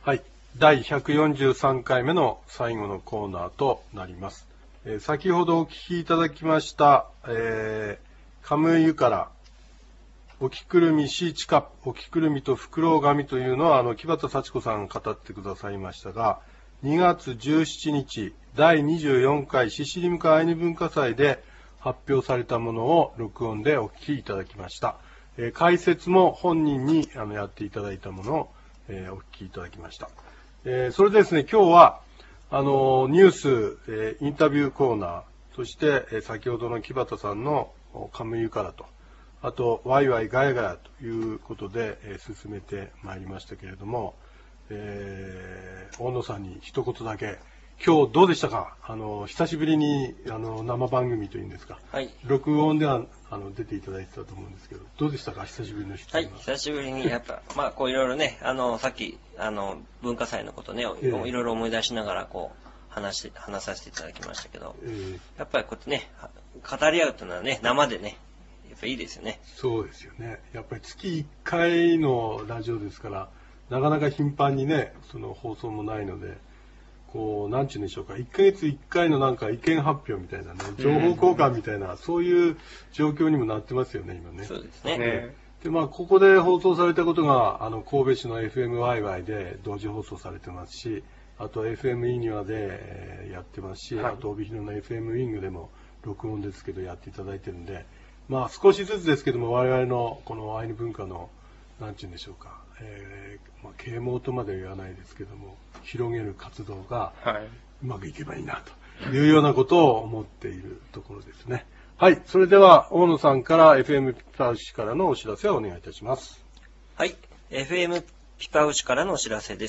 はい、第143回目の最後のコーナーとなります。先ほどお聞きいただきました、カムイユからおきくるみシーチカ、おきくるみとフクロウガミというのは木幡幸子さんが語ってくださいましたが、2月17日第24回シシリムカアイヌ文化祭で発表されたものを録音でお聞きいただきました。解説も本人にやっていただいたものをお聞きいただきました。それでですね、今日はニュース、インタビューコーナー、そして先ほどの木幡さんのカムイユからと、あとワイワイガヤガヤということで進めてまいりましたけれども、大野さんに一言だけ、今日どうでしたか？久しぶりに生番組というんですか、 はい、 録音では出ていただいてたと思うんですけど、どうでしたか？久しぶりの出演は。 はい、久しぶりにやっぱこういろいろね、さっき文化祭のことね、いろいろ思い出しながらこう話させていただきましたけど、やっぱりこうやってね語り合うというのはね、生でねやっぱいいですよね。 そうですよね。やっぱり月1回のラジオですから、なかなか頻繁にねその放送もないので、こうなんていうんでしょうか、1ヶ月1回のなんか意見発表みたいなね、情報交換みたいな、そういう状況にもなってますよね今ね。 そうですね。 でここで放送されたことが神戸市の FM ワイワイで同時放送されてますし、あと FM イニュアでやってますし、あと帯広の FM ウィングでも録音ですけどやっていただいてるんで、少しずつですけども我々のこのアイヌ文化のなんていうんでしょうか、啓蒙とまでは言わないですけども、広げる活動がうまくいけばいいなというようなことを思っているところですね。はい、それでは大野さんから FM ピパウシからのお知らせをお願いいたします。 はい、FM ピパウシからのお知らせです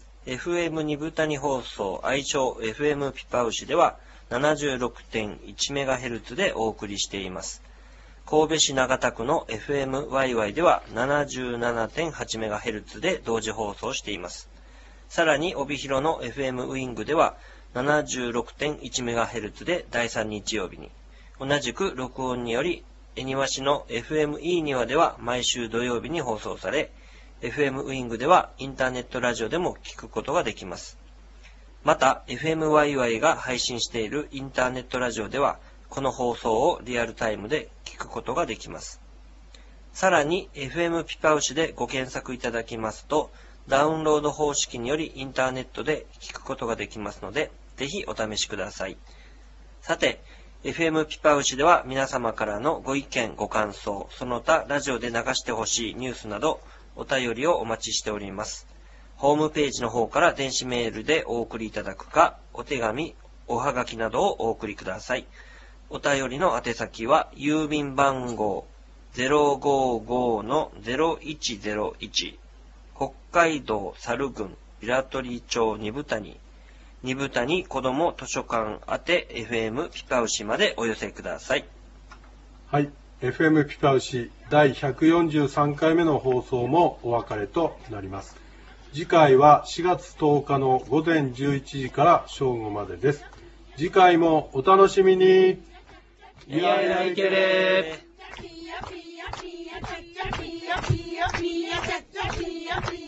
。FM 二部谷放送愛称 FM ピパウシでは 76.1MHz でお送りしています。神戸市長田区の FM ワイワイでは 77.8MHz で同時放送しています。さらに帯広の FM ウィングでは 76.1MHz で第3日曜日に、同じく録音により恵庭市の FM イーニワでは毎週土曜日に放送され、 FM ウィングではインターネットラジオでも聞くことができます。また FM ワイワイが配信しているインターネットラジオではこの放送をリアルタイムで聞くことができます。さらに FM ピパウシでご検索いただきますと、ダウンロード方式によりインターネットで聞くことができますので、ぜひお試しください。さて、FM ピパウシでは皆様からのご意見ご感想、その他ラジオで流してほしいニュースなどお便りをお待ちしております。ホームページの方から電子メールでお送りいただくか、お手紙、おはがきなどをお送りください。お便りの宛先は郵便番号 055-0101 北海道猿郡平取町二部谷子ども図書館宛て FM ピパウシまでお寄せください。 はい、FM ピパウシ第143回目の放送もお別れとなります。次回は4月10日の午前11時から正午までです。次回もお楽しみに。 いやいやいけれー。